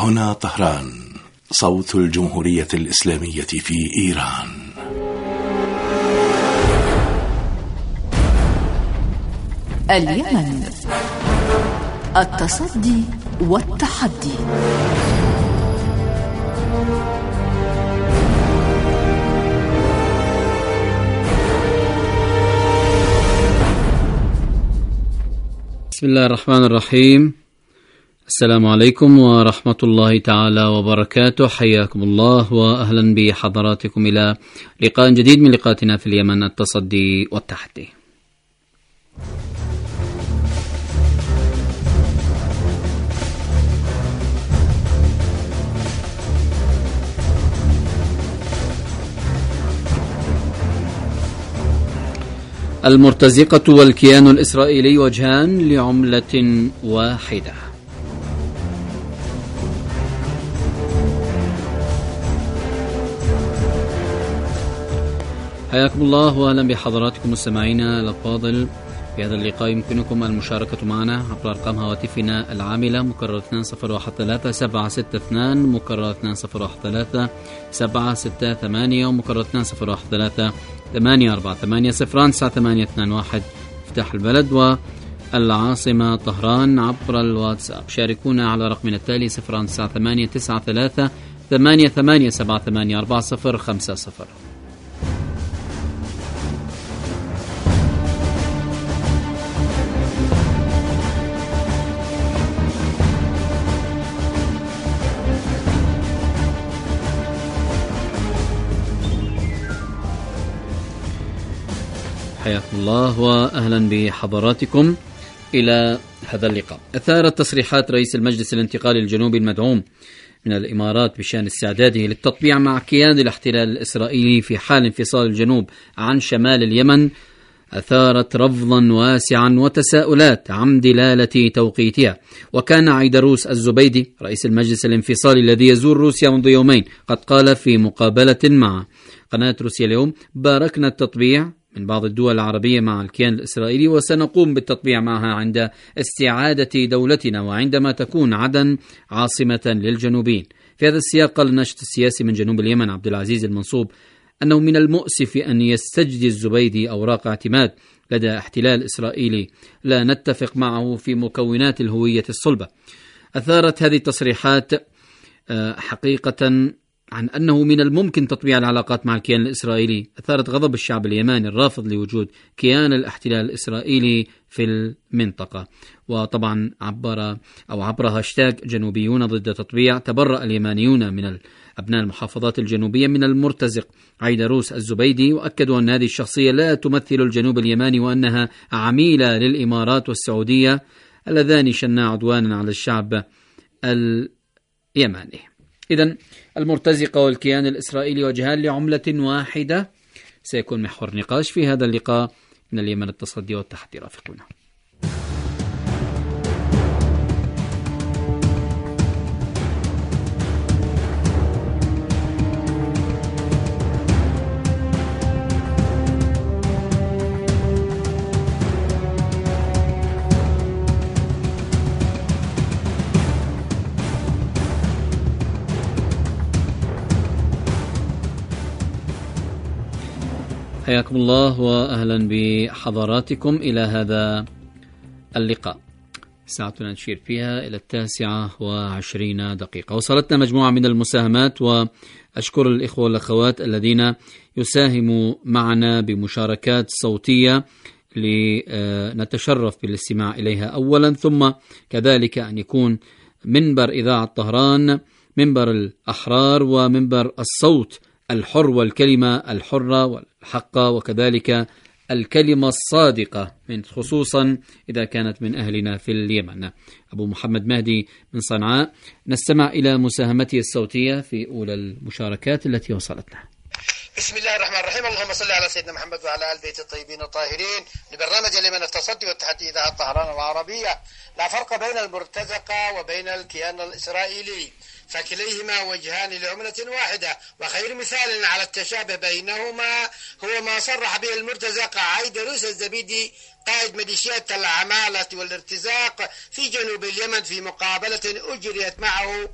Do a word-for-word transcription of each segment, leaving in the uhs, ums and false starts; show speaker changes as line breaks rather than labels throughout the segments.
هنا طهران، صوت الجمهورية الإسلامية في إيران.
اليمن، التصدي والتحدي.
بسم الله الرحمن الرحيم. السلام عليكم ورحمة الله تعالى وبركاته. حياكم الله وأهلا بحضراتكم إلى لقاء جديد من لقاءاتنا في اليمن، التصدي والتحدي. المرتزقة والكيان الإسرائيلي وجهان لعملة واحدة. حياكم الله وأهلا بحضراتكم مستمعينا الأفاضل. في هذا اللقاء يمكنكم المشاركة معنا عبر أرقام هواتفنا العاملة مكرر اثنين صفر واحد ثلاثة سبعة ستة اثنين، مكرر اثنين صفر واحد ثلاثة سبعة ستة ثمانية، ومكرر اثنين صفر واحد ثلاثة ثمانية أربعة ثمانية صفر تسعة ثمانية اثنين واحد افتح البلد والعاصمة طهران. عبر الواتساب شاركونا على رقمنا التالي صفر تسعة ثمانية تسعة ثلاثة ثمانية ثمانية سبعة ثمانية أربعة صفر خمسة صفر. حياكم الله وأهلا بحضراتكم إلى هذا اللقاء. أثارت تصريحات رئيس المجلس الانتقالي الجنوبي المدعوم من الإمارات بشأن استعداده للتطبيع مع كيان الاحتلال الإسرائيلي في حال انفصال الجنوب عن شمال اليمن، أثارت رفضا واسعا وتساؤلات عن دلالة توقيتها. وكان عيدروس الزبيدي رئيس المجلس الانفصالي الذي يزور روسيا منذ يومين قد قال في مقابلة مع قناة روسيا اليوم: باركنا التطبيع من بعض الدول العربية مع الكيان الإسرائيلي، وسنقوم بالتطبيع معها عند استعادة دولتنا وعندما تكون عدن عاصمة للجنوبيين. في هذا السياق قال الناشط السياسي من جنوب اليمن عبد العزيز المنصوب أنه من المؤسف أن يستجدي الزبيدي أوراق اعتماد لدى احتلال إسرائيلي لا نتفق معه في مكونات الهوية الصلبة. أثارت هذه التصريحات حقيقة عن أنه من الممكن تطبيع العلاقات مع الكيان الإسرائيلي، أثارت غضب الشعب اليماني الرافض لوجود كيان الاحتلال الإسرائيلي في المنطقة. وطبعا عبر أو عبر هاشتاج جنوبيون ضد تطبيع تبرأ اليمانيون من أبناء المحافظات الجنوبية من المرتزق عيدروس الزبيدي، وأكدوا أن هذه الشخصية لا تمثل الجنوب اليماني وأنها عميلة للإمارات والسعودية اللذان شنا عدوانا على الشعب اليماني. إذن المرتزقة والكيان الإسرائيلي وجهان لعملة واحدة سيكون محور نقاش في هذا اللقاء من اليمن، التصدي والتحدي. رافقونا. حياكم الله وأهلا بحضراتكم إلى هذا اللقاء. ساعتنا نشير فيها إلى التاسعة وعشرين دقيقة. وصلتنا مجموعة من المساهمات، وأشكر الإخوة والأخوات الذين يساهموا معنا بمشاركات صوتية لنتشرف بالاستماع إليها أولا، ثم كذلك أن يكون منبر إذاعة طهران منبر الأحرار ومنبر الصوت الحر والكلمة الحرة والحقة، وكذلك الكلمة الصادقة، من خصوصا إذا كانت من أهلنا في اليمن. أبو محمد مهدي من صنعاء، نستمع إلى مساهمته الصوتية في أولى المشاركات التي وصلتنا.
بسم الله الرحمن الرحيم. اللهم صل على سيدنا محمد وعلى آل بيت الطيبين الطاهرين. لبرنامج اليمن التصدي والتحدي إذاعة طهران العربية. لا فرق بين المرتزقة وبين الكيان الإسرائيلي، فكليهما وجهان لعملة واحدة، وخير مثال على التشابه بينهما هو ما صرح به المرتزقة عيدروس الزبيدي قائد ميليشيات العمالة والارتزاق في جنوب اليمن في مقابلة أجريت معه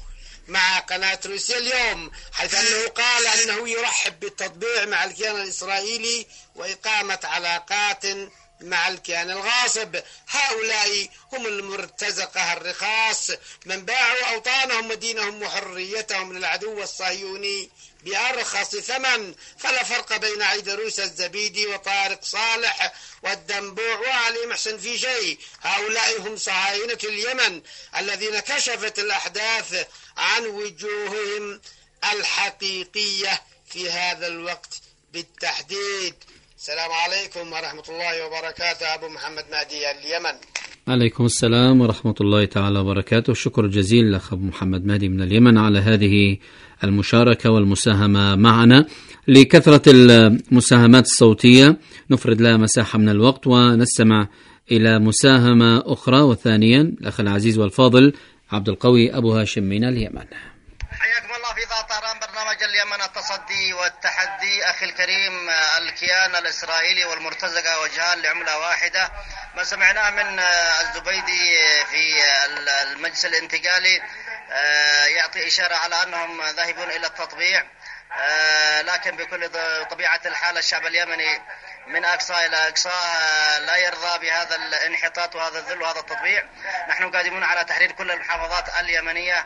مع قناة روسيا اليوم، حيث أنه قال أنه يرحب بالتطبيع مع الكيان الإسرائيلي وإقامة علاقات مع الكيان الغاصب. هؤلاء هم المرتزقة الرخاص من باعوا أوطانهم ودينهم وحريتهم للعدو الصهيوني بأرخص ثمن. فلا فرق بين عيدروس الزبيدي وطارق صالح والدنبوع وعلي محسن في شيء. هؤلاء هم صهاينة اليمن الذين كشفت الأحداث عن وجوههم الحقيقية في هذا الوقت بالتحديد. السلام عليكم ورحمة الله وبركاته. أبو محمد مهدي اليمن.
عليكم السلام ورحمة الله تعالى وبركاته. شكر جزيل لأخ أبو محمد مهدي من اليمن على هذه المشاركة والمساهمة معنا. لكثرة المساهمات الصوتية نفرد لها مساحة من الوقت ونستمع إلى مساهمة أخرى، وثانيا الأخ العزيز والفاضل عبد القوي أبو هاشم من اليمن.
حياكم الله في إذاعة طهران، برنامج اليمن التصدي والتحدي. أخي الكريم، الكيان الإسرائيلي والمرتزقة وجهان لعملة واحدة. ما سمعناه من الزبيدي في المجلس الانتقالي يعطي إشارة على أنهم ذاهبون إلى التطبيع، لكن بكل طبيعة الحال الشعب اليمني من أقصى إلى أقصى لا يرضى بهذا الانحطاط وهذا الذل وهذا التطبيع. نحن قادمون على تحرير كل المحافظات اليمنية،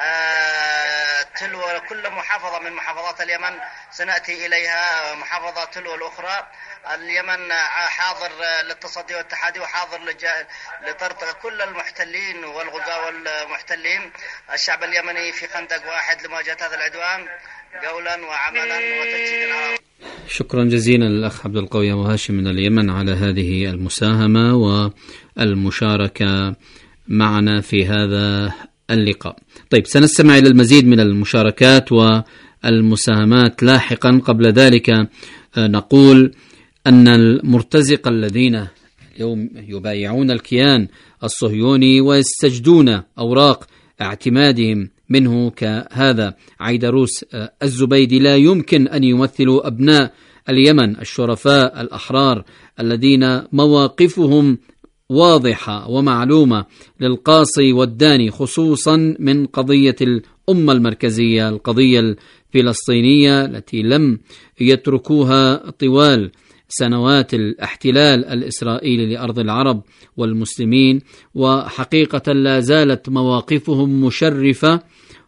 تلو كل محافظة من محافظات اليمن سنأتي إليها محافظة تلو الأخرى. اليمن حاضر للتصدي والتحدي وحاضر لطرد كل المحتلين والغزاة والمحتلين. الشعب اليمني في خندق واحد لمواجهة هذا العدوان قولا وعملا وتجسيدا.
شكرا جزيلا للأخ عبد القوي أبو هاشم من اليمن على هذه المساهمة والمشاركة معنا في هذا اللقاء. طيب، سنستمع إلى المزيد من المشاركات والمساهمات لاحقا. قبل ذلك نقول أن المرتزقة الذين اليوم يبايعون الكيان الصهيوني ويستجدون أوراق اعتمادهم منه كهذا عيدروس الزبيدي لا يمكن أن يمثلوا أبناء اليمن الشرفاء الأحرار الذين مواقفهم واضحة ومعلومة للقاصي والداني، خصوصا من قضية الأمة المركزية، القضية الفلسطينية التي لم يتركوها طوال سنوات الاحتلال الإسرائيلي لأرض العرب والمسلمين، وحقيقة لا زالت مواقفهم مشرفة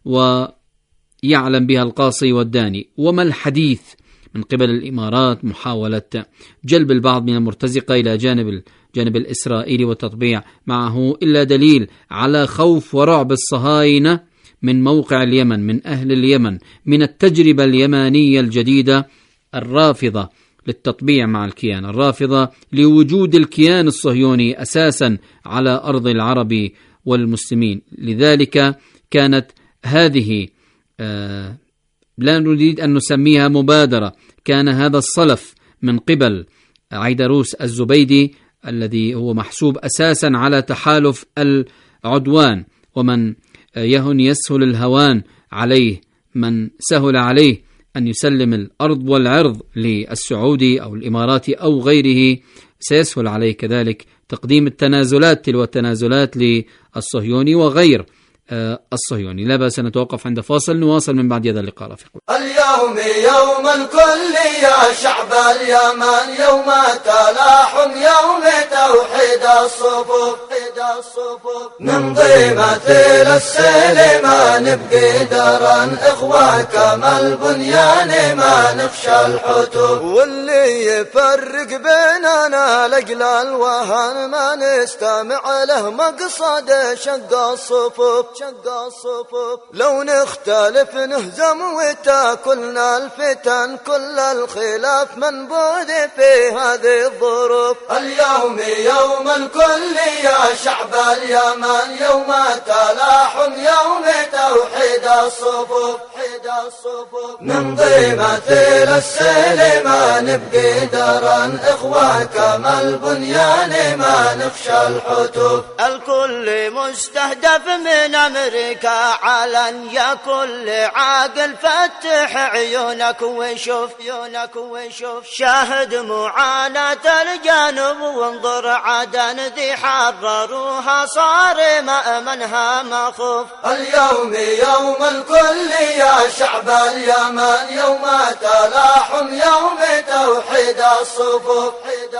ويعلم بها القاصي والداني. وما الحديث من قبل الإمارات محاولة جلب البعض من المرتزقة إلى جانب الجانب الإسرائيلي والتطبيع معه إلا دليل على خوف ورعب الصهاينة من موقع اليمن، من أهل اليمن، من التجربة اليمانية الجديدة الرافضة للتطبيع مع الكيان، الرافضة لوجود الكيان الصهيوني أساسا على أرض العرب والمسلمين. لذلك كانت هذه آه لا نريد أن نسميها مبادرة، كان هذا الصلف من قبل عيدروس الزبيدي الذي هو محسوب أساسا على تحالف العدوان، ومن يهن يسهل الهوان عليه، من سهل عليه أن يسلم الأرض والعرض للسعودي أو الإماراتي أو غيره سيسهل عليه كذلك تقديم التنازلات تلو التنازلات للصهيوني وغير الصهيوني. لا بأس نتوقف عند فاصل، نواصل من بعد هذا اللقاء. رفيق
اليوم يوم الكل يا شعب اليمن، يوم تلاحم، يوم توحيد الصفوف، نمضي مثل السيل ما نبقي درا، إخوة كما البنيان ما نخشى الحتوف، واللي يفرق بيننا لجل الوهن ما نستمع له مقصد شق الصفوف، شق الصفوف لو نختلف نهزم وتاكلنا الفتن، كل الخلاف منبوذ في هذه الظروف. اليوم يوم الكل يا شعب اليمن، يوم تلاحم، يوم توحيد الصفوف، نمضي مثل السيل ما نبقي درا، إخوة كما البنيان ما نخشى الحتوف. الكل مستهدف من أمريكا علن، يا كل عاقل فتح عيونك وشوف، عيونك وشوف، شاهد معاناة الجانب وانظر عدن ذي حرروها صار مأمنها مخوف. اليوم يوم الكل يا شعب اليمن يوم تلاحم يوم توحيد الصفوف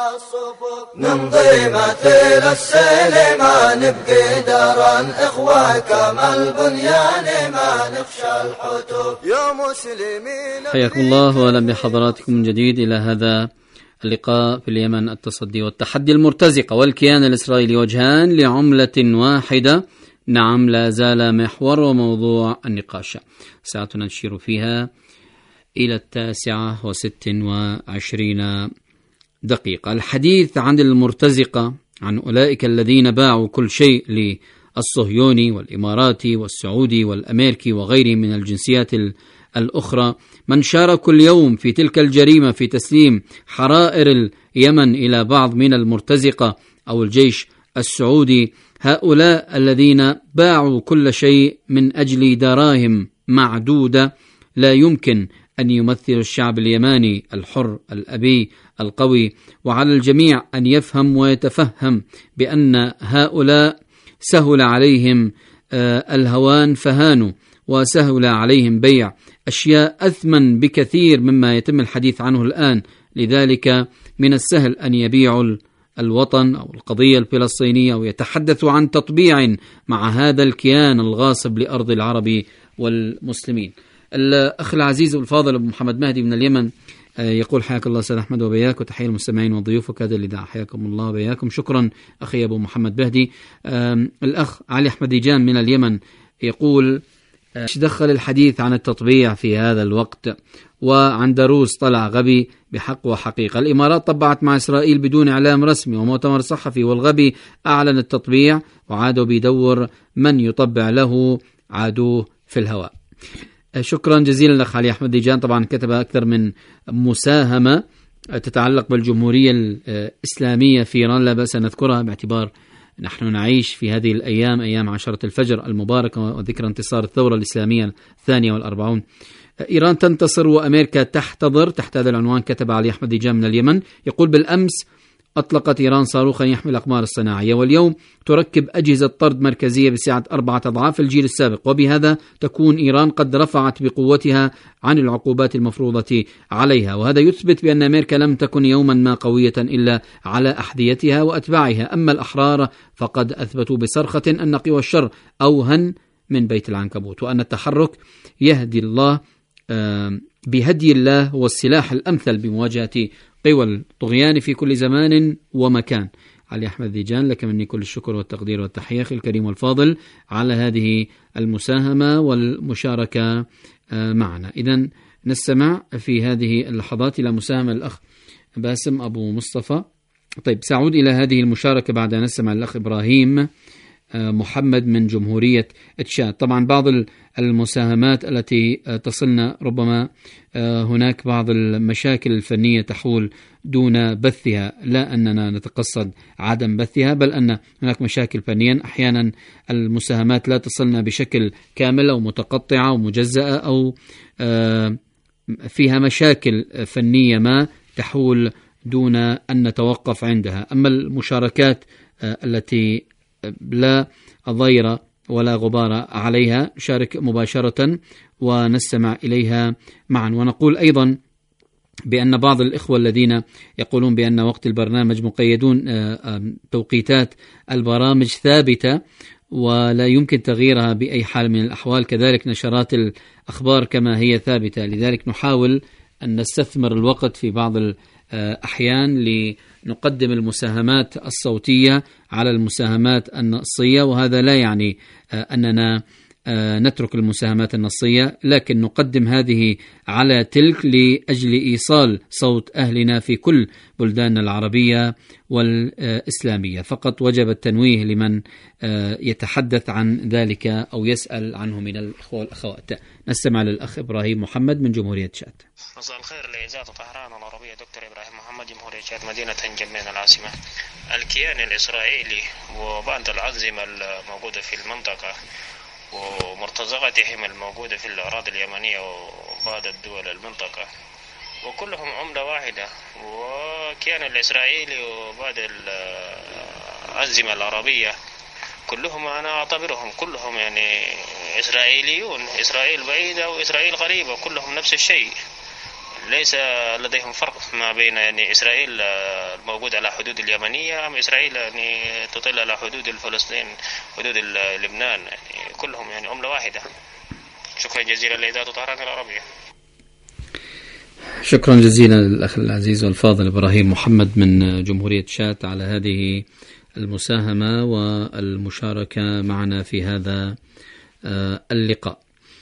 نمضي مثل السلمان بقدرا إخوة كما البنيان ما نخشى الحتوف يا مسلمين.
حياكم الله وأهلا بحضراتكم من جديد إلى هذا اللقاء في اليمن، التصدي والتحدي. المرتزقة والكيان الإسرائيلي وجهان لعملة واحدة. نعم، لا زال محور وموضوع النقاش. ساعتنا نشير فيها إلى التاسعة وست وعشرين دقيقة. الحديث عن المرتزقة، عن أولئك الذين باعوا كل شيء للصهيوني والإماراتي والسعودي والأمريكي وغيرهم من الجنسيات الأخرى، من شاركوا اليوم في تلك الجريمة في تسليم حرائر اليمن إلى بعض من المرتزقة أو الجيش السعودي. هؤلاء الذين باعوا كل شيء من أجل دراهم معدودة لا يمكن أن يمثل الشعب اليماني الحر الأبي القوي. وعلى الجميع أن يفهم ويتفهم بأن هؤلاء سهل عليهم الهوان فهانوا، وسهل عليهم بيع أشياء أثمن بكثير مما يتم الحديث عنه الآن. لذلك من السهل أن يبيعوا الوطن أو القضية الفلسطينية ويتحدثوا عن تطبيع مع هذا الكيان الغاصب لأرض العرب والمسلمين. الأخ العزيز والفاضل أبو محمد مهدي من اليمن يقول: حياك الله أستاذ أحمد وبياك، وتحية المستمعين والضيوف وكذا الإذاعة. حياكم الله وبياكم. شكرا أخي أبو محمد مهدي. الأخ علي أحمديجان من اليمن يقول: ايش دخل الحديث عن التطبيع في هذا الوقت؟ وعن دروس طلع غبي بحق وحقيقة. الإمارات طبعت مع إسرائيل بدون إعلام رسمي ومؤتمر صحفي، والغبي أعلن التطبيع وعادوا بيدور من يطبع له، عادوه في الهواء. شكرا جزيلا لك علي أحمد ديجان. طبعا كتب أكثر من مساهمة تتعلق بالجمهورية الإسلامية في إيران، لا بأس نذكرها باعتبار نحن نعيش في هذه الأيام أيام عشرة الفجر المباركة وذكرى انتصار الثورة الإسلامية الثانية والأربعون. إيران تنتصر وأمريكا تحتضر، تحت هذا العنوان كتب علي أحمد ديجان من اليمن. يقول: بالأمس أطلقت إيران صاروخا يحمل الأقمار الصناعية، واليوم تركب أجهزة طرد مركزية بسعة أربعة أضعاف الجيل السابق، وبهذا تكون إيران قد رفعت بقوتها عن العقوبات المفروضة عليها. وهذا يثبت بأن أمريكا لم تكن يوما ما قوية إلا على أحذيتها وأتباعها. أما الأحرار فقد أثبتوا بصرخة أن قوى الشر أوهن من بيت العنكبوت، وأن التحرك يهدي الله بهدي الله هو السلاح الأمثل بمواجهة قوى الطغيان في كل زمان ومكان. علي أحمد ديجان، لك مني كل الشكر والتقدير والتحية أخي الكريم والفاضل على هذه المساهمة والمشاركة معنا. إذن نستمع في هذه اللحظات إلى مساهمة الأخ باسم أبو مصطفى. طيب، سأعود إلى هذه المشاركة بعد أن نسمع الأخ إبراهيم محمد من جمهورية تشاد. طبعا بعض المساهمات التي تصلنا ربما هناك بعض المشاكل الفنية تحول دون بثها، لا أننا نتقصد عدم بثها، بل أن هناك مشاكل فنيا. أحيانا المساهمات لا تصلنا بشكل كامل أو متقطعة أو مجزأة أو فيها مشاكل فنية ما تحول دون أن نتوقف عندها. أما المشاركات التي لا ضير ولا غبار عليها شارك مباشرة ونستمع إليها معا. ونقول أيضا بأن بعض الإخوة الذين يقولون بأن وقت البرنامج مقيدون، توقيتات البرامج ثابتة ولا يمكن تغييرها بأي حال من الأحوال، كذلك نشرات الأخبار كما هي ثابتة. لذلك نحاول أن نستثمر الوقت في بعض الأحيان لنقدم المساهمات الصوتية على المساهمات النصية، وهذا لا يعني أننا نترك المساهمات النصية، لكن نقدم هذه على تلك لأجل إيصال صوت أهلنا في كل بلداننا العربية والإسلامية. فقط وجب التنويه لمن يتحدث عن ذلك أو يسأل عنه من الأخوة والأخوات. نستمع للأخ إبراهيم محمد من جمهورية تشاد.
مساء الخير لإذاعة طهران العربية، دكتور إبراهيم محمد، جمهورية تشاد، مدينة نجمين العاصمة. الكيان الإسرائيلي وبعض الأنظمة الموجودة في المنطقة ومرتزقتهم الموجودة في الأراضي اليمنية وبعض الدول المنطقة، وكلهم عملة واحدة، وكيان الإسرائيلي وبعض الأنظمة العربية كلهم أنا أعتبرهم كلهم يعني إسرائيليون، إسرائيل بعيدة وإسرائيل قريبة، كلهم نفس الشيء، ليس لديهم فرق ما بين يعني إسرائيل الموجودة على حدود اليمنية أم إسرائيل يعني تطل على حدود الفلسطين، حدود لبنان، يعني كلهم يعني عملة واحدة. شكرا جزيلا لإذاعة طهران العربية.
شكرا جزيلا للأخ العزيز والفاضل إبراهيم محمد من جمهورية شات على هذه المساهمة والمشاركة معنا في هذا اللقاء.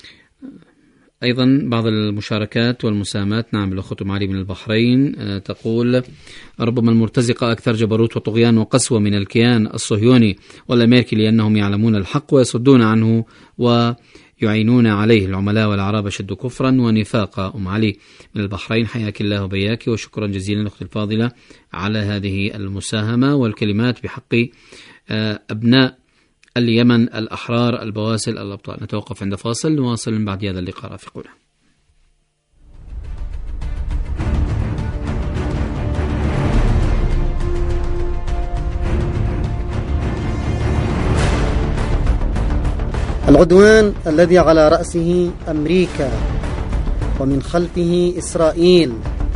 أيضا بعض المشاركات والمساهمات. نعم، الأخت معالي من البحرين تقول: ربما المرتزقة أكثر جبروت وطغيان وقسوة من الكيان الصهيوني والأمريكي، لأنهم يعلمون الحق ويصدون عنه ويعينون عليه. العملاء والأعراب أشد كفرا ونفاقا. أم علي من البحرين، حياك الله وبياك، وشكرا جزيلا أختي الفاضلة على هذه المساهمة والكلمات بحق أبناء اليمن الأحرار البواسل الأبطال. نتوقف عند فاصل، نواصل من بعد هذا اللقاء رافقونا.
العدوان الذي على رأسه أمريكا ومن خلفه إسرائيل،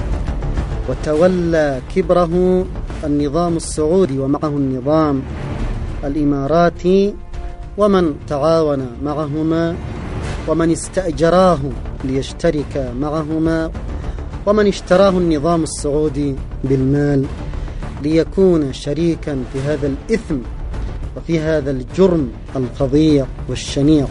وتولى كبره النظام السعودي ومعه النظام الإماراتي، ومن تعاون معهما ومن استأجراه ليشترك معهما، ومن اشتراه النظام السعودي بالمال ليكون شريكا في هذا الإثم وفي هذا الجرم الفظيع والشنيع.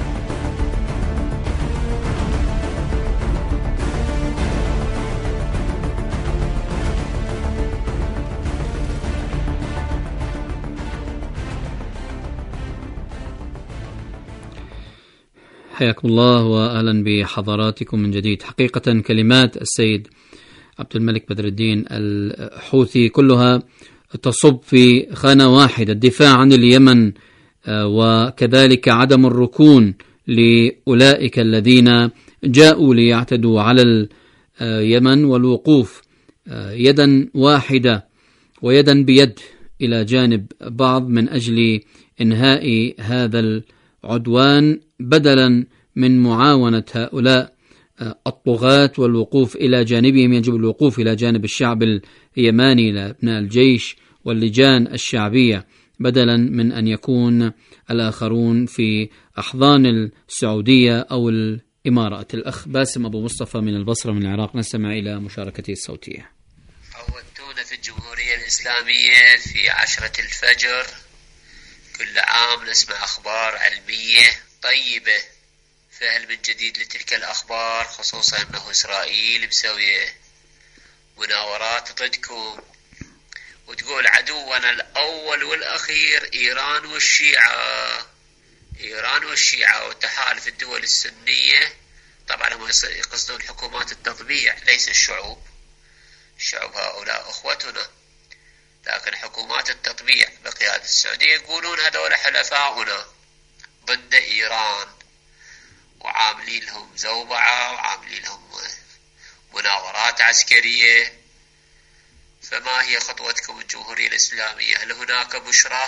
حياكم الله وأهلا بحضراتكم من جديد. حقيقة كلمات السيد عبد الملك بدر الدين الحوثي كلها تصب في خانة واحدة: الدفاع عن اليمن، وكذلك عدم الركون لأولئك الذين جاءوا ليعتدوا على اليمن، والوقوف يدا واحدة ويدا بيد إلى جانب بعض من أجل إنهاء هذا العدوان، بدلا من معاونة هؤلاء الطغاة والوقوف إلى جانبهم. يجب الوقوف إلى جانب الشعب اليماني، لأبناء الجيش واللجان الشعبية، بدلا من أن يكون الآخرون في أحضان السعودية أو الإمارات. الأخ باسم أبو مصطفى من البصرة من العراق، نستمع إلى مشاركته الصوتية.
عودتونا في الجمهورية الإسلامية في عشرة الفجر كل عام نسمع أخبار علمية طيبة، فهل من جديد لتلك الأخبار، خصوصا أنه إسرائيل مسوية مناورات ضدكم وتقول عدونا الأول والأخير إيران والشيعة، إيران والشيعة وتحالف الدول السنية. طبعا هم يقصدون حكومات التطبيع ليس الشعوب، الشعوب هؤلاء أخوتنا، لكن حكومات التطبيع بقيادة السعودية يقولون هذول حلفاؤنا ضد إيران، وعاملين لهم زوبعة وعاملين لهم مناورات عسكرية. فما هي خطوتكم الجمهورية الإسلامية؟ هل هناك بشرى؟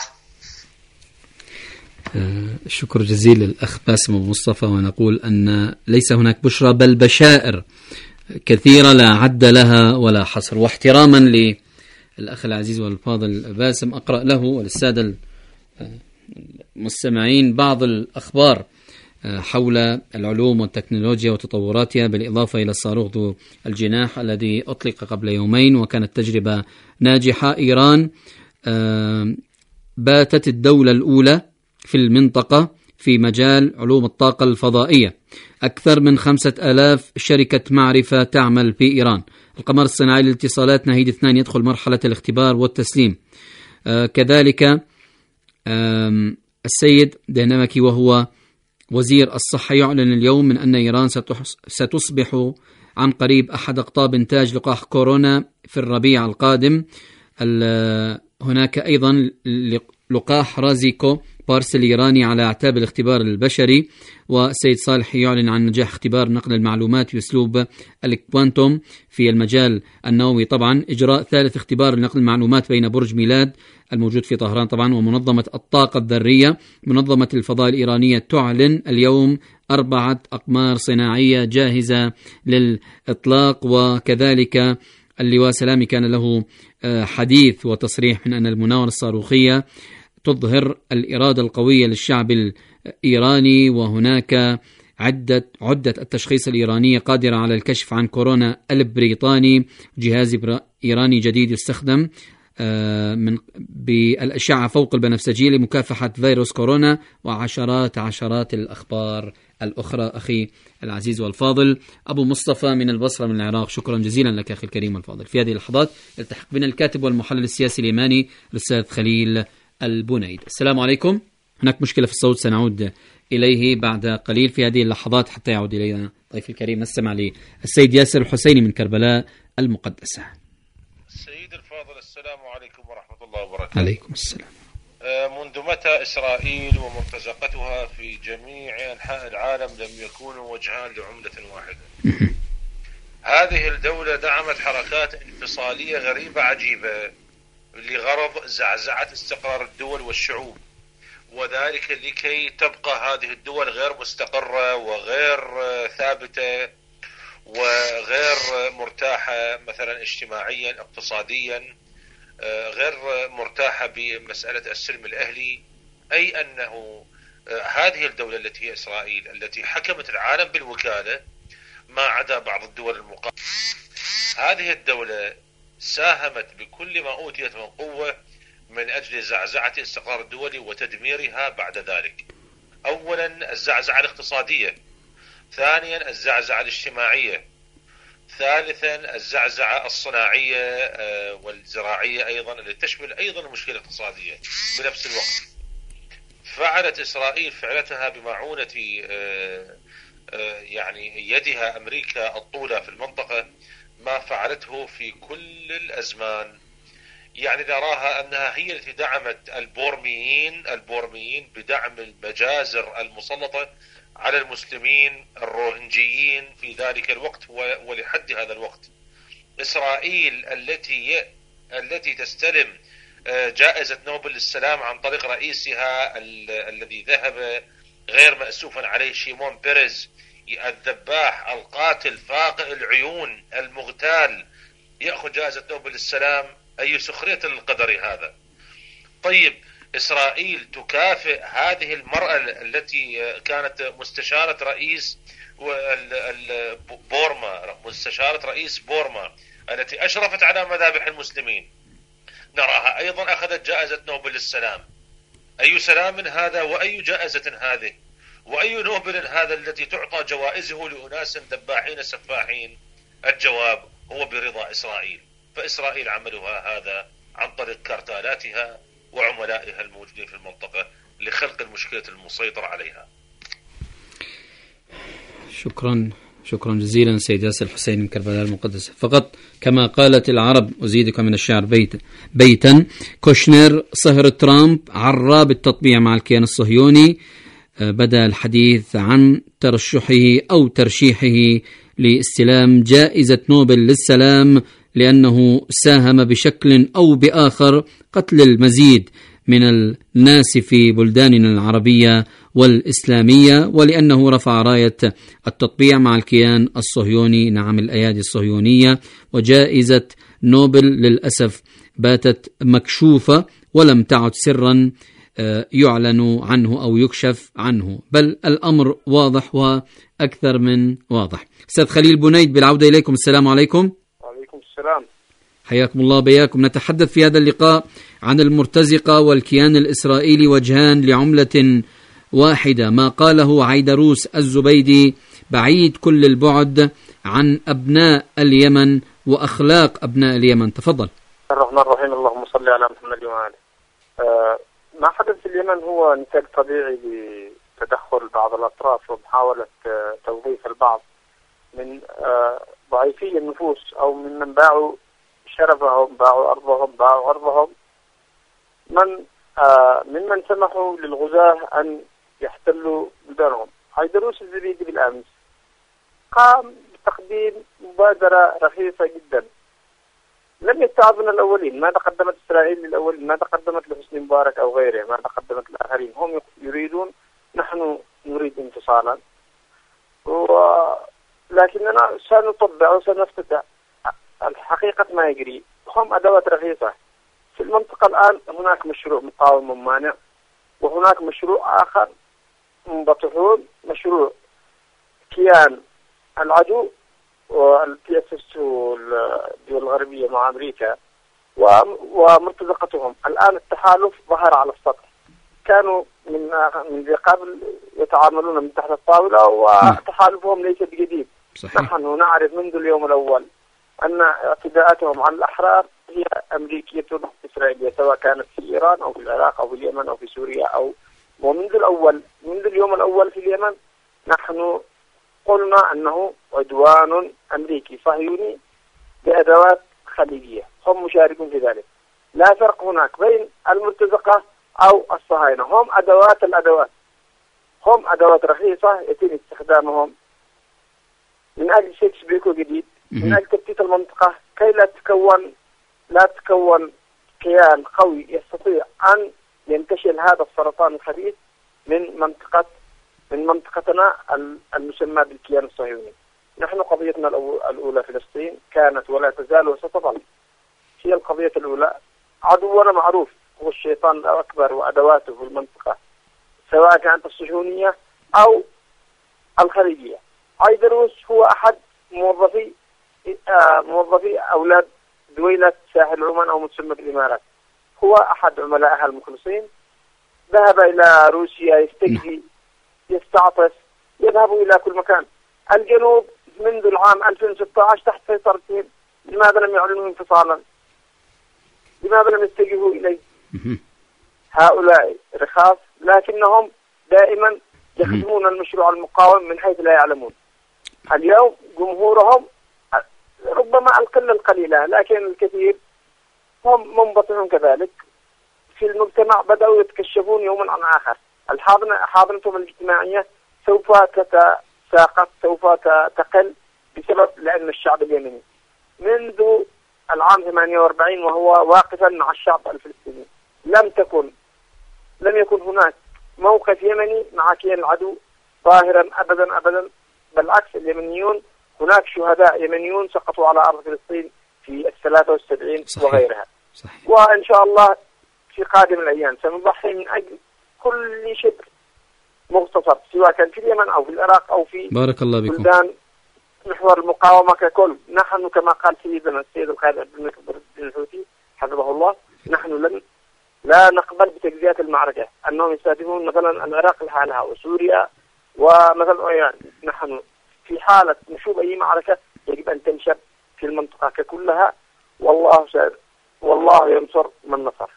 شكر جزيل للأخ باسم أبو مصطفى، ونقول أن ليس هناك بشرى بل بشائر كثيرة لا عد لها ولا حصر. واحتراما للأخ العزيز والفاضل باسم، أقرأ له وللسادة المستمعين بعض الأخبار حول العلوم والتكنولوجيا وتطوراتها، بالإضافة إلى الصاروخ ذو الجناح الذي أطلق قبل يومين وكانت تجربة ناجحة. إيران باتت الدولة الأولى في المنطقة في مجال علوم الطاقة الفضائية، أكثر من خمسة آلاف شركة معرفة تعمل في إيران. القمر الصناعي للاتصالات نهيد اثنان يدخل مرحلة الاختبار والتسليم. كذلك السيد دهنمكي وهو وزير الصحة يعلن اليوم من أن إيران ستصبح عن قريب أحد أقطاب إنتاج لقاح كورونا في الربيع القادم. هناك أيضا لقاح رازيكو بارس الإيراني على أعتاب الاختبار البشري، والسيد صالح يعلن عن نجاح اختبار نقل المعلومات بأسلوب الكوانتوم في المجال النووي. طبعا إجراء ثالث اختبار نقل المعلومات بين برج ميلاد الموجود في طهران طبعا ومنظمة الطاقة الذرية. منظمة الفضاء الإيرانية تعلن اليوم أربعة أقمار صناعية جاهزة للإطلاق. وكذلك اللواء سلامي كان له حديث وتصريح من أن المناورة الصاروخية تظهر الإرادة القوية للشعب الإيراني، وهناك عدة عدة التشخيص الإيرانية قادرة على الكشف عن كورونا البريطاني. جهاز إيراني جديد يستخدم من بالأشعة فوق البنفسجية لمكافحة فيروس كورونا، وعشرات عشرات الأخبار الأخرى. أخي العزيز والفاضل أبو مصطفى من البصرة من العراق، شكرا جزيلا لك أخي الكريم والفاضل. في هذه اللحظات يلتحق بنا الكاتب والمحلل السياسي اليماني الأستاذ خليل البنيد. السلام عليكم. هناك مشكلة في الصوت، سنعود إليه بعد قليل في هذه اللحظات حتى يعود إلينا ضيف الكريم. نستمع للسيد ياسر الحسيني من كربلاء المقدسة.
السيد الفاضل السلام عليكم ورحمة الله وبركاته.
عليكم السلام.
منذ متى إسرائيل ومرتزقتها في جميع أنحاء العالم لم يكونوا وجهان لعملة واحدة؟ هذه الدولة دعمت حركات انفصالية غريبة عجيبة لغرض زعزعة استقرار الدول والشعوب، وذلك لكي تبقى هذه الدول غير مستقرة وغير ثابتة وغير مرتاحة مثلا اجتماعيا اقتصاديا، غير مرتاحة بمسألة السلم الأهلي. أي أنه هذه الدولة التي هي إسرائيل التي حكمت العالم بالوكالة ما عدا بعض الدول المقاومة، هذه الدولة ساهمت بكل ما أوتيت من قوة من أجل زعزعة استقرار الدول وتدميرها بعد ذلك. أولا الزعزعة الاقتصادية، ثانيا الزعزعة الاجتماعية، ثالثا الزعزعة الصناعية والزراعية أيضا اللي تشمل أيضا المشكلة الاقتصادية بنفس الوقت. فعلت إسرائيل فعلتها بمعونة يعني يدها أمريكا الطولة في المنطقة ما فعلته في كل الأزمان. يعني نراها أنها هي التي دعمت البورميين البورميين بدعم المجازر المسلطة على المسلمين الروهنجيين في ذلك الوقت ولحد هذا الوقت. إسرائيل التي التي تستلم جائزة نوبل للسلام عن طريق رئيسها الذي ذهب غير مأسوفا عليه شيمون بيريز، الذباح القاتل فاقئ العيون المغتال، يأخذ جائزة نوبل للسلام. أي سخرية للقدر هذا. طيب إسرائيل تكافئ هذه المرأة التي كانت مستشارة رئيس بورما مستشارة رئيس بورما التي أشرفت على مذابح المسلمين، نراها أيضا أخذت جائزة نوبل للسلام. أي سلام هذا وأي جائزة هذه وأي نوبل هذا التي تعطى جوائزه لأناس ذباحين سفاحين؟ الجواب هو برضا إسرائيل. فإسرائيل عملها هذا عن طريق كارتالاتها وعملائها الموجودين في المنطقة لخلق المشكلة المسيطر عليها.
شكرا شكرا جزيلا سيد ياسر الحسين من كربلاء المقدسة. فقط كما قالت العرب أزيدك من الشعر بيت بيتا. كوشنر صهر ترامب عرى التطبيع مع الكيان الصهيوني، بدأ الحديث عن ترشحه أو ترشيحه لاستلام جائزة نوبل للسلام لأنه ساهم بشكل أو بآخر قتل المزيد من الناس في بلداننا العربية والإسلامية، ولأنه رفع راية التطبيع مع الكيان الصهيوني، نعم الأيادي الصهيونية. وجائزة نوبل للأسف باتت مكشوفة ولم تعد سرا يعلن عنه أو يكشف عنه، بل الأمر واضح وأكثر من واضح. أستاذ خليل بنيد بالعودة إليكم. السلام عليكم.
وعليكم السلام.
حياكم الله بياكم. نتحدث في هذا اللقاء عن المرتزقة والكيان الإسرائيلي وجهان لعملة واحدة، ما قاله عيدروس الزبيدي بعيد كل البعد عن أبناء اليمن وأخلاق أبناء اليمن. تفضل.
الرحمن الرحيم. اللهم صل على محمد وآله. آه ما حدث في اليمن هو نتاج طبيعي لتدخل بعض الأطراف ومحاولة آه توظيف البعض من آه ضعيفي النفوس أو ممن باعوا شرفهم، باعوا أرضهم، باعوا أرضهم، من آه ممن سمحوا للغزاة أن يحتلوا بلدانهم. عيدروس الزبيدي بالأمس قام بتقديم مبادرة رخيصة جدا لم يتعظن الأولين. ماذا قدمت إسرائيل للأولين؟ ماذا قدمت لحسني مبارك أو غيره؟ ماذا قدمت للآخرين؟ هم يريدون، نحن نريد انفصالا، لكننا سنطبع وسنفتتح الحقيقة ما يجري. هم أدوات رخيصة في المنطقة. الآن هناك مشروع مقاوم ممانع، وهناك مشروع آخر منبطحون، مشروع كيان العدو والبي اس اس والدول الغربية مع أمريكا ومرتزقتهم. الآن التحالف ظهر على السطح. كانوا من من ذي قبل يتعاملون من تحت الطاولة، وتحالفهم ليس بجديد. صحيح. نحن نعرف منذ اليوم الأول أن اعتداءاتهم على الأحرار هي أمريكية إسرائيلية، سواء كانت في إيران أو في العراق أو في اليمن أو في سوريا أو ومنذ الأول منذ اليوم الأول في اليمن نحن قلنا أنه عدوان أمريكي صهيوني بأدوات خليجية. هم مشاركون في ذلك. لا فرق هناك بين المرتزقة أو الصهاينة. هم أدوات الأدوات هم أدوات رخيصة يتم استخدامهم من أجل شيء تشبيكه جديد، من أجل تفتيت المنطقة كي لا تكون لا تكون كيان قوي يستطيع أن ينتشل هذا السرطان الخبيث من منطقة من منطقتنا المسمى بالكيان الصهيوني. نحن قضيتنا الأولى فلسطين كانت ولا تزال وستظل هي القضية الأولى. عدونا معروف هو الشيطان الأكبر وأدواته في المنطقة، سواء كانت الصهيونية أو الخليجية. عيدروس هو أحد موظفي آه موظفي أولاد دويلة ساحل عمان أو مسمى بالإمارات. هو أحد عملائها المخلصين. ذهب إلى روسيا يستجدي، يستعطف، يذهب إلى كل مكان. الجنوب منذ العام ألفين وستة عشر تحت سيطرتهم. لماذا لم يعلنوا انفصالا؟ لماذا لم يتجهوا إليه؟ هؤلاء رخاص، لكنهم دائما يخدمون المشروع المقاوم من حيث لا يعلمون. اليوم جمهورهم ربما القلة القليلة، لكن الكثير هم منبطحون كذلك في المجتمع. بدأوا يتكشفون يوما عن آخر. الحاضنة حاضنتهم الاجتماعية سوف تتساقط، سوف تقل بسبب لأن الشعب اليمني منذ العام ثمانية وأربعين وهو واقفا مع الشعب الفلسطيني. لم تكن لم يكن هناك موقف يمني مع كيان العدو ظاهرا أبدا أبدا. بالعكس، اليمنيون هناك شهداء يمنيون سقطوا على أرض فلسطين في الثلاثة والسبعين وغيرها. صحيح. وإن شاء الله في قادم الأيام سنضحي من أجل كل شبر مغتصب، سواء كان في اليمن أو في العراق أو في
بارك الله بكم
بلدان محور المقاومة ككل. نحن كما قال سيدنا السيد القائد عبد الملك الدين الحوثي حفظه الله، نحن لن لا نقبل بتجزئة المعركة، أنهم يستهدفون مثلا العراق لحالها وسوريا ومثلا إيران. نحن في حالة نشوف أي معركة يجب أن تنشب في المنطقة ككلها، والله سائر والله ينصر من نصر.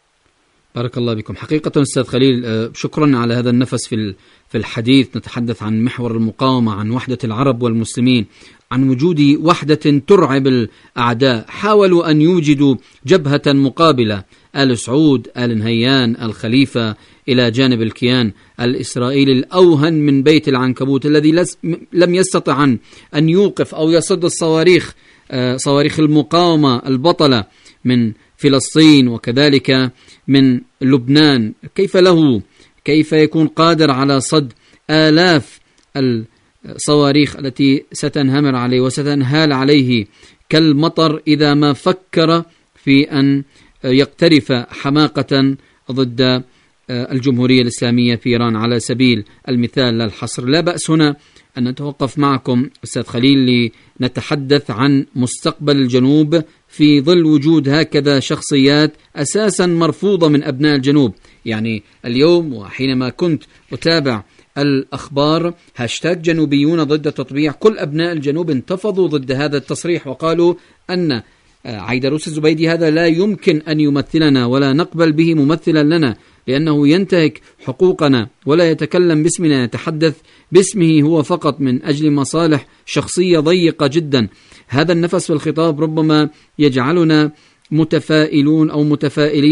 بارك الله بكم. حقيقة أستاذ خليل، شكرا على هذا النفس في في الحديث. نتحدث عن محور المقاومة، عن وحدة العرب والمسلمين، عن وجود وحدة ترعب الأعداء. حاولوا أن يوجدوا جبهة مقابلة، آل سعود، آل نهيان، الخليفة، إلى جانب الكيان الإسرائيلي الأوهن من بيت العنكبوت الذي لم يستطع أن يوقف أو يصد الصواريخ صواريخ المقاومة البطلة من فلسطين وكذلك من لبنان. كيف له كيف يكون قادر على صد آلاف الصواريخ التي ستنهمر عليه وستنهال عليه كالمطر إذا ما فكر في أن يقترف حماقة ضد الجمهورية الإسلامية في إيران على سبيل المثال لا الحصر. لا بأس هنا أن نتوقف معكم أستاذ خليل لنتحدث عن مستقبل الجنوب في ظل وجود هكذا شخصيات أساسا مرفوضة من أبناء الجنوب. يعني اليوم وحينما كنت أتابع الأخبار هاشتاج جنوبيون ضد تطبيع، كل أبناء الجنوب انتفضوا ضد هذا التصريح وقالوا أن عيدروس الزبيدي هذا لا يمكن أن يمثلنا ولا نقبل به ممثلا لنا، لأنه ينتهك حقوقنا ولا يتكلم باسمنا، يتحدث باسمه هو فقط من أجل مصالح شخصية ضيقة جدا. هذا النفس في الخطاب ربما يجعلنا متفائلون أو متفائلين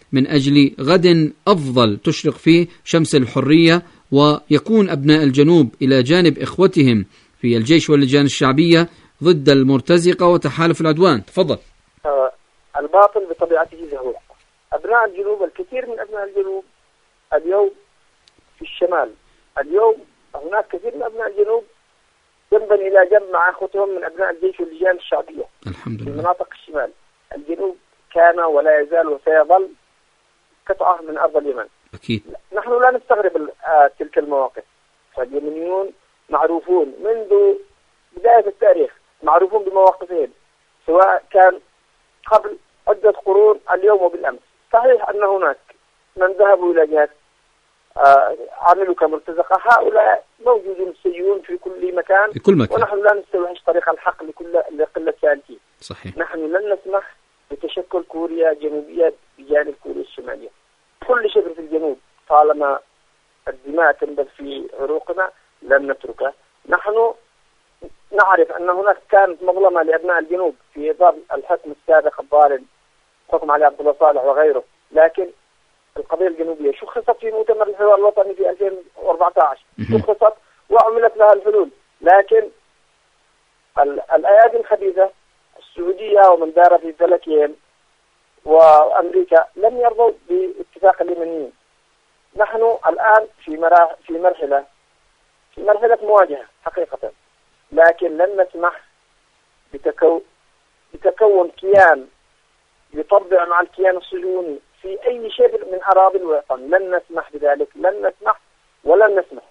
من أجل غد أفضل تشرق فيه شمس الحرية، ويكون أبناء الجنوب إلى جانب إخوتهم في الجيش واللجان الشعبية ضد المرتزقة وتحالف العدوان. تفضل.
آه الباطل بطبيعته زهوق. أبناء الجنوب، الكثير من أبناء الجنوب اليوم في الشمال، اليوم هناك كثير من أبناء الجنوب جنبا إلى جنب مع أخوتهم من أبناء الجيش واللجان الشعبية
الحمد لله
في مناطق الشمال. الجنوب كان ولا يزال وسيظل قطعة من أرض اليمن.
أكيد.
نحن لا نستغرب آه تلك المواقف. فاليمنيون معروفون منذ بداية التاريخ، معروفون بمواقفهم سواء كان قبل عدة قرون اليوم وبالأمس. صحيح أن هناك من ذهبوا إلى جهة آه عملوا كمرتزقة، هؤلاء موجودون سيئون في كل مكان،
في كل مكان،
ونحن لا نستوحش طريق الحق لكل لقلة سالكين.
صحيح.
نحن لن نسمح بتشكل كوريا الجنوبية بجانب كوريا الشمالية. كل شبر في الجنوب طالما الدماء تنبت في عروقنا لن نتركه. نحن نعرف أن هناك كانت مظلمة لأبناء الجنوب في إطار الحكم السابق الظالم، حكم علي عبد الله صالح وغيره، لكن القضية الجنوبية شخصت في مؤتمر الحوار الوطني في ألفين وأربعة عشر، شخصت وعملت لها الحلول، لكن الأيادي الخبيثة السعودية ومن دار في فلكهم وأمريكا لم يرضوا باتفاق اليمنيين. نحن الآن في مرا في مرحلة في مرحلة مواجهة حقيقة، لكن لن نسمح بتكو بتكون كيان يطبع مع الكيان الصهيوني في أي شبر من أراضي الوطن. لن نسمح بذلك، لن نسمح ولن نسمح.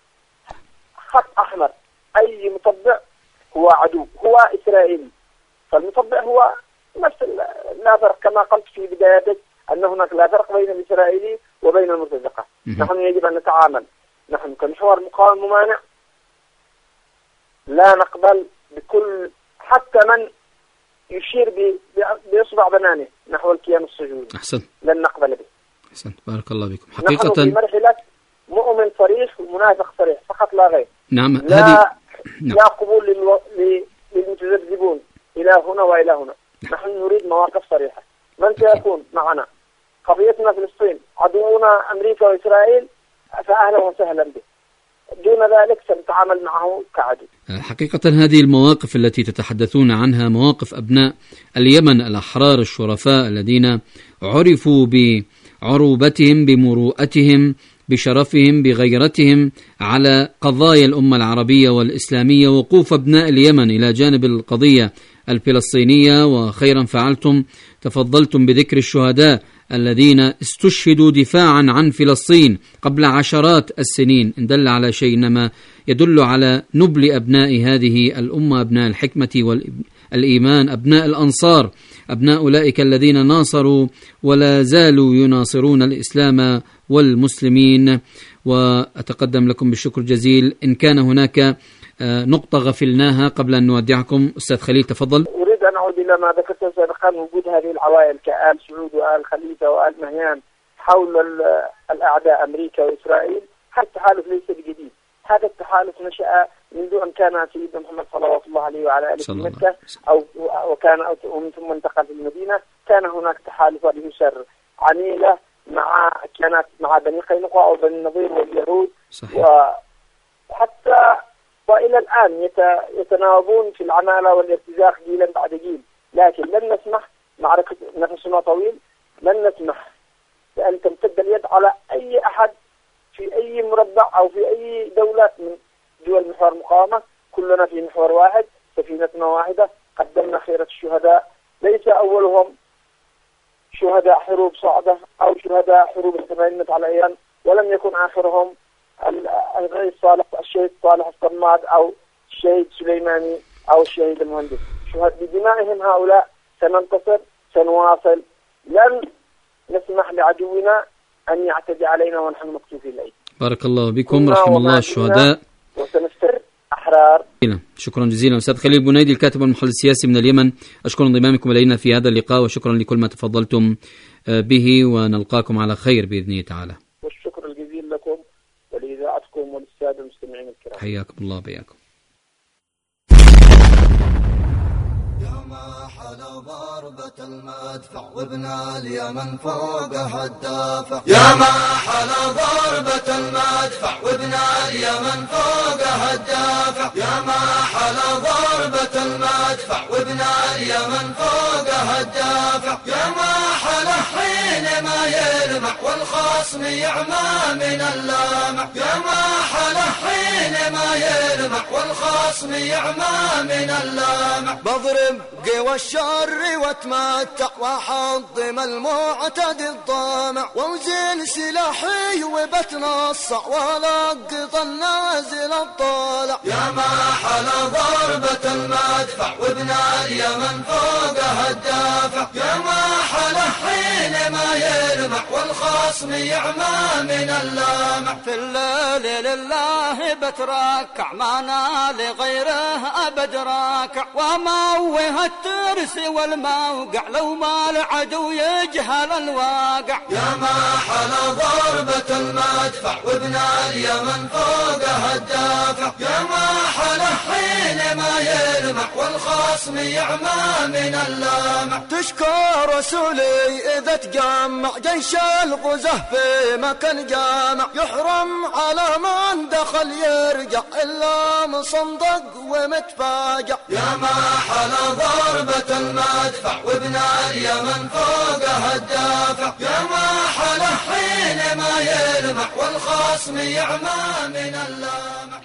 خط أحمر، أي مطبع هو عدو، هو إسرائيلي. فالمطبع هو نفس لا فرق، كما قلت في بدايتك أن هناك لا فرق بين الإسرائيلي وبين المرتزقة. نحن يجب أن نتعامل، نحن كمحور مقاوم ممانع لا نقبل بكل، حتى من يشير بإصبع بنانه نحو الكيان الصهيوني.
أحسن.
لن نقبل به.
أحسن، بارك الله بكم. حقيقة
نحن في مرحلة مؤمن صريح ومنافق صريح فقط لا غير.
نعم.
لا
هذه نعم.
لا قبول للو... للمتذبذبون إلى هنا وإلى هنا. نحن نريد مواقف صريحة. من سيكون معنا؟ قضيتنا فلسطين، عدونا أمريكا وإسرائيل، فأهلا وسهلا به. دون ذلك سنتعامل معه كعدو.
حقيقة هذه المواقف التي تتحدثون عنها مواقف أبناء اليمن الأحرار الشرفاء الذين عرفوا بعروبتهم، بمروءتهم، بشرفهم، بغيرتهم على قضايا الأمة العربية والإسلامية. وقوف أبناء اليمن إلى جانب القضية الفلسطينية، وخيرا فعلتم تفضلتم بذكر الشهداء الذين استشهدوا دفاعا عن فلسطين قبل عشرات السنين. إن دل على شيء إنما يدل على نبل أبناء هذه الأمة، أبناء الحكمة والإيمان، أبناء الأنصار، أبناء أولئك الذين ناصروا ولا زالوا يناصرون الإسلام والمسلمين. وأتقدم لكم بالشكر الجزيل. إن كان هناك نقطة غفلناها قبل أن نودعكم، أستاذ خليل تفضل.
أريد أن أعود إلى ما ذكرت سابقا، وجود هذه العوائل كآل سعود وآل خليفة وآل مهيان حول الأعداء أمريكا وإسرائيل. هذا التحالف ليس بجديد، هذا التحالف نشأ منذ أن كان سيدنا محمد صلوات الله عليه وعلى آله في مكة، أو وكان ومن ثم انتقل في المدينة. كان هناك تحالف يسر عنيلة مع كانت مع بني قينقاع وبني النضير واليهود، وحتى وإلى الآن يتناوبون في العمالة والارتزاق جيلا بعد جيل. لكن لن نسمح، معركة نفسنا طويل، لن نسمح بأن تمتد اليد على أي أحد في أي مربع أو في أي دولة من دول محور المقاومة. كلنا في محور واحد، سفينتنا واحدة. قدمنا خيرة الشهداء، ليس أولهم شهداء حروب صعدة أو شهداء حروب الثمانينة على إيران، ولم يكن آخرهم الغير صالح الشهيد صالح الصماد أو الشهيد سليماني أو الشهيد المهندس. شهد بدمائهم هؤلاء سننتصر، سنواصل. لن نسمح لعدونا أن يعتدي علينا ونحن مكتوفين الأيدي.
بارك الله بكم، رحم الله الشهداء،
وسنستر أحرار.
شكرا جزيلا أستاذ خليل بنيدي الكاتب والمحلل السياسي من اليمن. أشكر انضمامكم إلينا في هذا اللقاء، وشكرا لكل ما تفضلتم به، ونلقاكم على خير بإذن الله تعالى.
والشكر الجزيل لكم ولإذاعتكم وللسادة المستمعين الكرام.
حياكم الله بياكم.
يا ما حلا ضربة المدفع وابن اليمن فوقها الدافع يا ما حلا ضربة المدفع وابن اليمن فوقها الدافع يا ما حلا ضربة المدفع وابن اليمن فوقها الدافع يا ما حلا حين ما يلمع والخصم يعمى من اللامع يا ما حلا حين ما يلمع والخصم يعمى من اللامع بضرب قوى الشر واتمتع واحطم المعتد الضامع ووزن سلاحي وبتنصع ولقط النازل الطالع يا ما حلا ضربة المدفع وابن اليمن فوقها الدافع يا ما حلا حين ما يلمع والخصم يعمى من اللامع في الليل لله بتراكع ما نال غيره أبد راكع وموه الترس والموقع لو ما العدو يجهل الواقع يا ما حلا ضربة المدفع وابن اليمن فوقها الدافع يا ما حلا حين ما يلمع والخصم يعمى من اللامع تشكر رسولي إذا تجمع جيش الغزة في مكان جامع يحرم على من دخل يرجع إلا مصندق ومتفاجع يا ما حلا ضربة المدفع وابن اليمن فوقها الدافع يا ما حلا حين ما يلمع والخصم يعمى من اللامع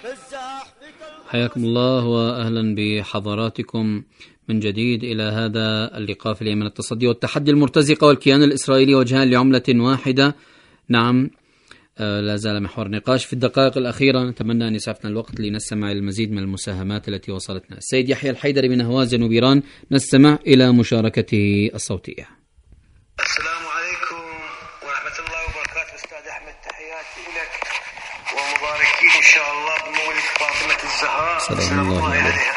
حياكم الله وأهلا بحضراتكم من جديد إلى هذا اللقاء في اليمن التصدي والتحدي المرتزقة والكيان الإسرائيلي وجهان لعملة واحدة. نعم آه لا زال محور نقاش في الدقائق الأخيرة. نتمنى أن يسعفنا الوقت لنستمع المزيد من المساهمات التي وصلتنا. السيد يحيى الحيدري من هوازن وبيران، نستمع إلى مشاركته الصوتية.
السلام عليكم ورحمة الله وبركاته. أستاذ أحمد، تحياتي لك ومباركين إن شاء الله بمولد فاطمة الزهراء
سلام الله عليها.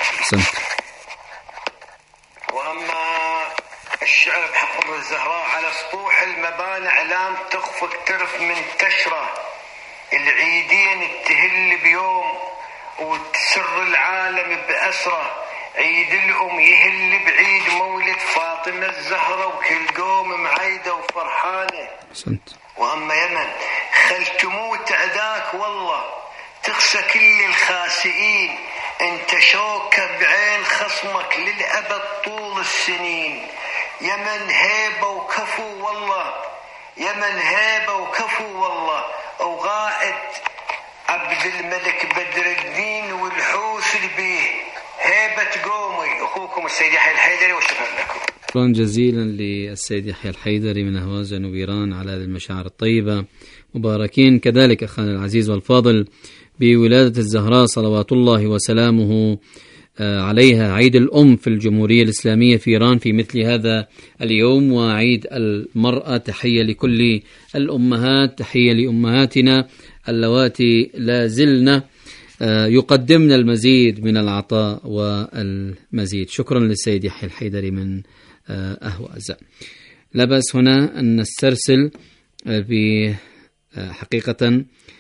وأما الشعر بحق الزهراء على سطوح المباني أعلام تخفق ترف من تشرة العيدين تهل بيوم وتسر العالم بأسرة عيد الأم يهل بعيد مولد فاطمة الزهراء وكل قوم معيدة وفرحانة. وأما يمن خل تموت عداك والله تخسى كل الخاسئين انت شوكة بعين خصمك للأبد طول السنين. يمن هيبة وكفو والله يمن هيبة وكفو والله وغائد عبد الملك بدر الدين والحوس البيه هيبة قومي. أخوكم السيد يحيى الحيدري وشكرا لكم.
شكرا جزيلا للسيد يحيى الحيدري من هوازن وبيران على هذه المشاعر الطيبة. مباركين كذلك أخانا العزيز والفاضل بولادة الزهراء صلوات الله وسلامه عليها، عيد الأم في الجمهورية الإسلامية في إيران في مثل هذا اليوم، وعيد المرأة. تحية لكل الأمهات، تحية لأمهاتنا اللواتي لا زلن يقدمن المزيد من العطاء والمزيد. شكرا للسيد يحيى الحيدري من أهواز. لا بأس هنا أن نسترسل بحقيقة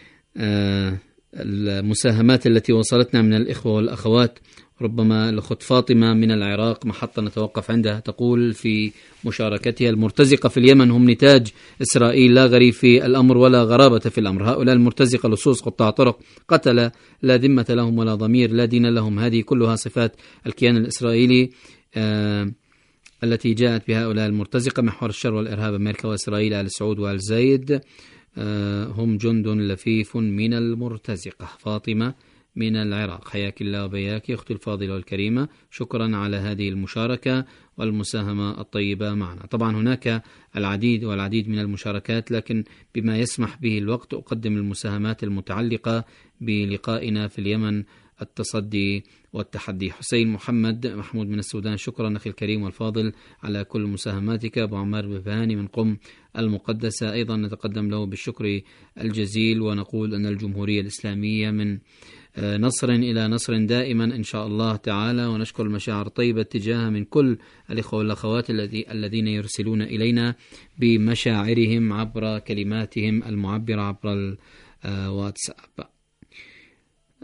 المساهمات التي وصلتنا من الإخوة والأخوات. ربما الأخت فاطمة من العراق محطة نتوقف عندها، تقول في مشاركتها: المرتزقة في اليمن هم نتاج إسرائيل، لا غريب في الأمر ولا غرابة في الأمر. هؤلاء المرتزقة لصوص قطاع طرق قتل لا ذمة لهم ولا ضمير لا دين لهم. هذه كلها صفات الكيان الإسرائيلي آه التي جاءت بهؤلاء المرتزقة. محور الشر والإرهاب أمريكا وإسرائيل آل سعود وآل زايد آه هم جند لفيف من المرتزقة. فاطمة من العراق، حياك الله وبياك أختي الفاضلة والكريمة. شكرا على هذه المشاركة والمساهمة الطيبة معنا. طبعا هناك العديد والعديد من المشاركات، لكن بما يسمح به الوقت أقدم المساهمات المتعلقة بلقائنا في اليمن التصدي والتحدي. حسين محمد محمود من السودان، شكرا أخي الكريم والفاضل على كل مساهماتك. أبو عمار بفهاني من قم المقدسة أيضا نتقدم له بالشكر الجزيل، ونقول أن الجمهورية الإسلامية من نصر إلى نصر دائما إن شاء الله تعالى، ونشكر المشاعر الطيبة تجاه من كل الإخوة والأخوات الذين يرسلون إلينا بمشاعرهم عبر كلماتهم المعبرة عبر الواتساب.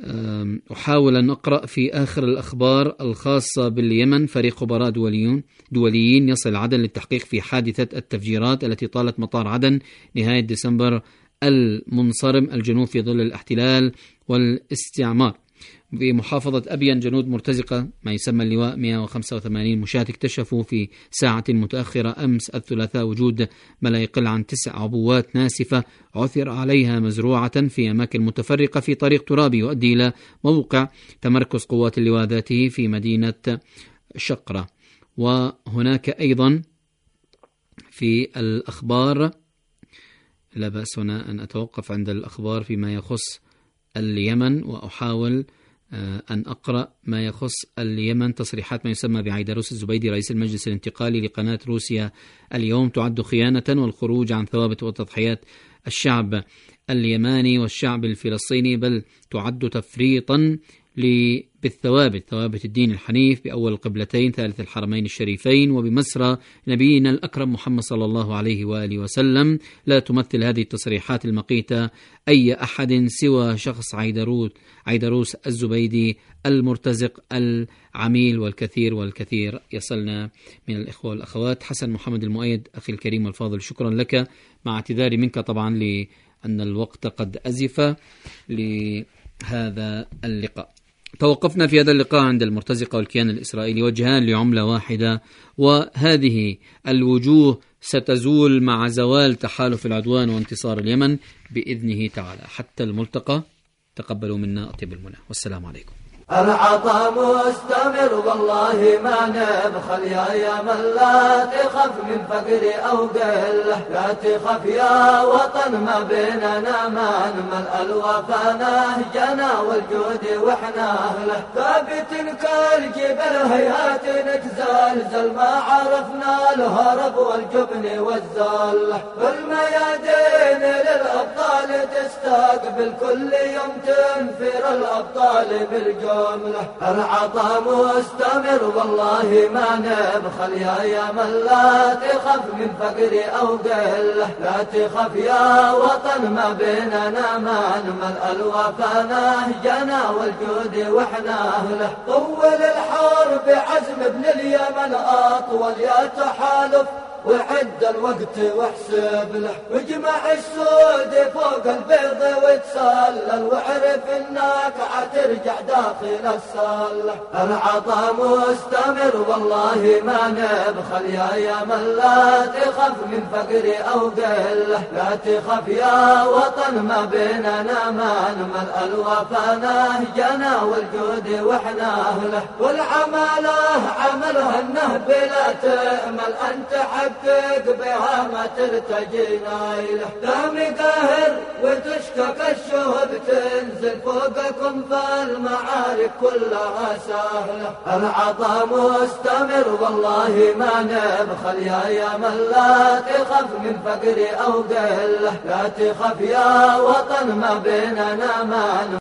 أحاول أن أقرأ في آخر الأخبار الخاصة باليمن. فريق خبراء دوليون دوليين يصل عدن للتحقيق في حادثة التفجيرات التي طالت مطار عدن نهاية ديسمبر المنصرم الجنوب في ظل الاحتلال والاستعمار. في محافظة أبين جنود مرتزقة ما يسمى اللواء مئة وخمسة وثمانين مشاة اكتشفوا في ساعة متأخرة أمس الثلاثاء وجود ما لا يقل عن تسع عبوات ناسفة عثر عليها مزروعة في أماكن متفرقة في طريق ترابي يؤدي إلى موقع تمركز قوات اللواء ذاته في مدينة شقرة. وهناك أيضا في الأخبار، لا بأس هنا أن أتوقف عند الأخبار فيما يخص اليمن وأحاول أن أقرأ ما يخص اليمن. تصريحات ما يسمى بعيدروس الزبيدي رئيس المجلس الانتقالي لقناة روسيا اليوم تعد خيانة، والخروج عن ثوابت وتضحيات الشعب اليماني والشعب الفلسطيني، بل تعد تفريطا بالثوابت، ثوابت الدين الحنيف بأول القبلتين ثالث الحرمين الشريفين وبمسرى نبينا الأكرم محمد صلى الله عليه وآله وسلم. لا تمثل هذه التصريحات المقيتة أي أحد سوى شخص عيدروس عيدروس الزبيدي المرتزق العميل، والكثير والكثير يصلنا من الإخوة والأخوات. حسن محمد المؤيد أخي الكريم والفاضل، شكرا لك، مع اعتذاري منك طبعا لأن الوقت قد أزف لهذا اللقاء. توقفنا في هذا اللقاء عند المرتزقة والكيان الإسرائيلي وجهان لعملة واحدة، وهذه الوجوه ستزول مع زوال تحالف العدوان وانتصار اليمن بإذنه تعالى. حتى الملتقى، تقبلوا منا أطيب المنى، والسلام عليكم.
العطاء مستمر والله ما نبخل يا يمن، لا تخف من فقر أو قلة، لا تخف يا وطن ما بيننا ما نمل، الوفا نهجنا والجود واحنا أهله، ثابت كالجبل هيهات نتزلزل، ما عرفنا الهرب والجبن والزلة، بالميادين للأبطال تستقبل، كل يوم تنفر الأبطال بالجود. العطاء مستمر والله ما نبخل يا يمن، لا تخف من فقر أو قلة، لا تخف يا وطن ما بيننا ما نمل، الوفا نهجنا والجود واحنا أهله، طول الحرب عزم ابن اليمن أطول يا تحالف، وعد الوقت واحسب له، واجمع السود فوق البيض وتسلل، واعرف انك عترجع داخل السله. العطاء مستمر والله ما نبخل يا يمن، لا تخف من فقر او قله، لا تخف يا وطن ما بيننا ما نمل، الوفا نهجنا والجود واحنا اهله، والعماله عملها النهب لا تأمل، انت حق حقق بها ما ترتجي نايله، لا مقاهر وتشكك الشهب تنزل فوقكم فالمعارك كلها سهله. العطاء مستمر والله ما نبخل يا يمن، لا تخف من فقر او قله، لا تخف يا وطن ما بيننا ما